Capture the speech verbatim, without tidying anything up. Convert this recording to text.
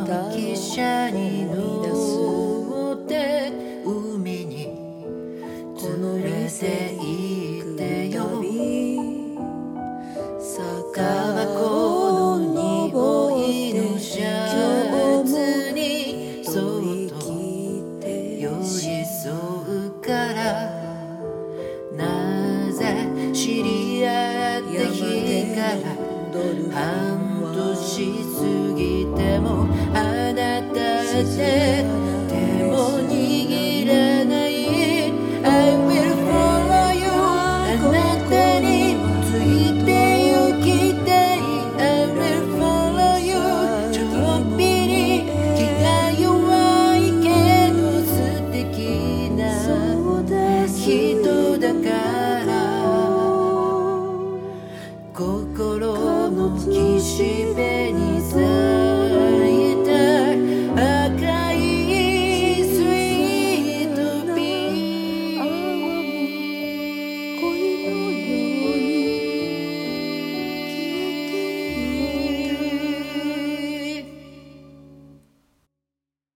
汽車に乗って海に連れて行ってよ。タバコの匂いのシャツにそっと寄り添うから。なぜ知り合った日から半年過ぎてもあなたって